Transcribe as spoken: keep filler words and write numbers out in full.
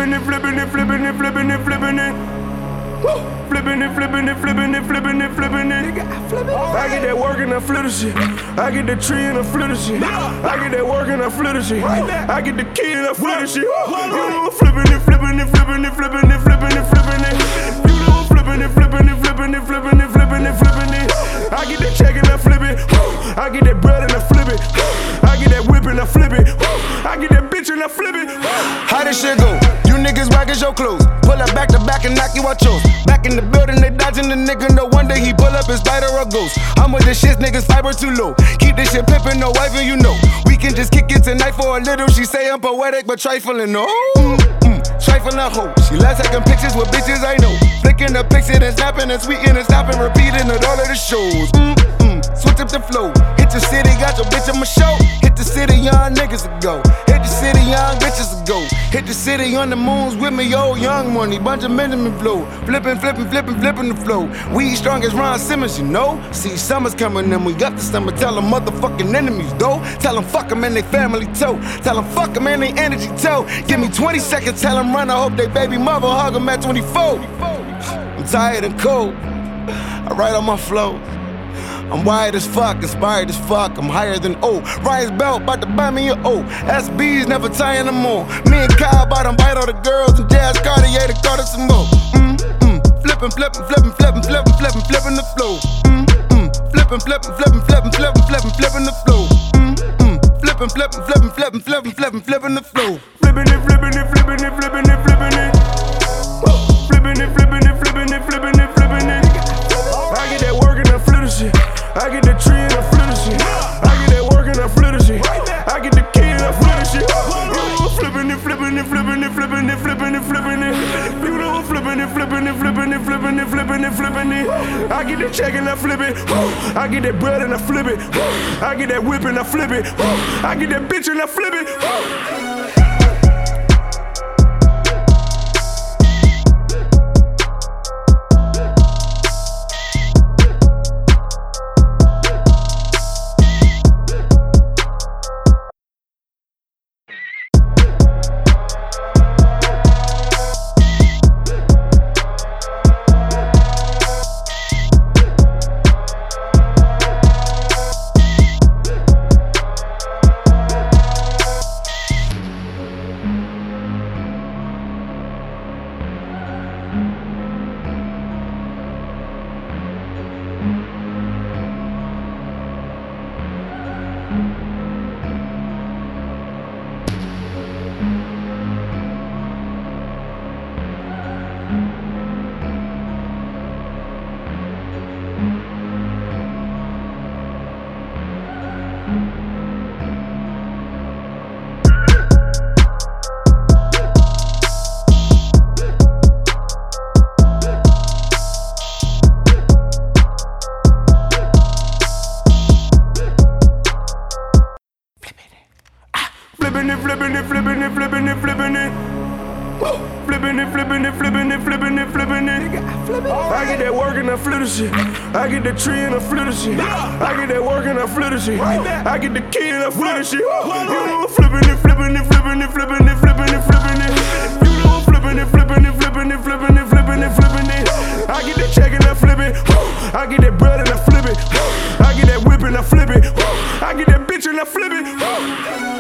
flipping it, flipping it, flipping it, flipping it, flipping it. Flipping it, flipping it, flipping it, flipping it, flipping it. I get that work and I flip the shit. I get the tree and I flip the shit. I get that work and I flip the shit. I get the key and I flip the shit. You know I'm flipping it, flipping it, flipping it, flipping it, flipping it, flipping it. You know I'm flipping it, flipping it, flipping it, flipping it, flipping it, flipping it. I get the check and I flip it. I get that bread and I flip it. I get that whip and I flip it. I get that bitch and I flip it. How this shit go? You niggas whack as your clothes. Pull up back to back and knock you out yours. Back in the building, they dodging the nigga. No wonder he pull up his spider or ghost. I'm with the shits, niggas fiber too low. Keep this shit pimpin', no wife and you know. We can just kick it tonight for a little. She say I'm poetic, but trifling, no. Mm-mm. Trifling a hoe. She loves taking pictures with bitches I know. Flicking the picture and snapping and tweeting and stopping, repeating at all of the shows. Mm-mm. Switch up the flow. Hit the city, got your bitch on my show. Hit the city, young niggas ago. Hit the city, young bitches ago. Hit the city on the moons with me, old young money. Bunch of Benjamin flow. Flipping, flipping, flipping, flipping the flow. We strong as Ron Simmons, you know. See, summer's coming and we got the summer. Tell them motherfucking enemies, though. Tell them fuck them and they family toe. Tell them fuck them and they energy toe. Give me twenty seconds, tell them run. I hope they baby mother hug them at twenty-four. I'm tired and cold. I write on my flow. I'm wired as fuck, inspired as fuck. I'm higher than O. Ryan's belt, about to buy me an O. S B's never tying them more. Me and Kyle about to bite all the girls and Jazz Cartier to call it some more. Mm, mm. Flippin', flippin', flippin', flippin', flippin', flippin', flippin' the flow. Mm, mm. Flippin', flippin', flippin', flippin', flippin', flippin', flippin' the flow. Mm, mm. Flippin', flippin', flippin', flippin', flippin', flippin', flippin' the flow. Flippin' it, flippin' it, flippin' it, flippin' it, flippin' it. Flippin' it, flippin' it, flippin' it, flippin' it, flippin' it. I get that work and I flip the shit. I get the tree and I flip the shit. I get that work and I flip the shit. I get the key and I flip the shit. You know I'm flipping it, flipping it, flipping it, flipping it, flipping it, flipping it. You know I'm flipping it, flipping it, flipping it, flipping it, flipping it, flipping it. I get the check and I flip it. I get that bread and I flip it. I get that whip and I flip it. I get that bitch and I flip it. Flippin' it, flippin' it, flippin' it, flippin' it, flippin' it. Flippin' it, flippin' it, flippin' it, flippin' it, flippin' it. I get that work and I flip the shit. I get the tree and I flip the shit. I get that work and I flip the shit. I get the key and I flip the shit. You know I'm flippin' it, flippin' it, flippin' it, flippin' it, flippin' it, flippin' it. You know I'm flippin' it, flippin' it, flippin' it, flippin' it, flippin' it, flippin' it. I get that check and I flip it. I get that bread and I flip it. I get that whip and I flip it. I get that bitch and I flip it.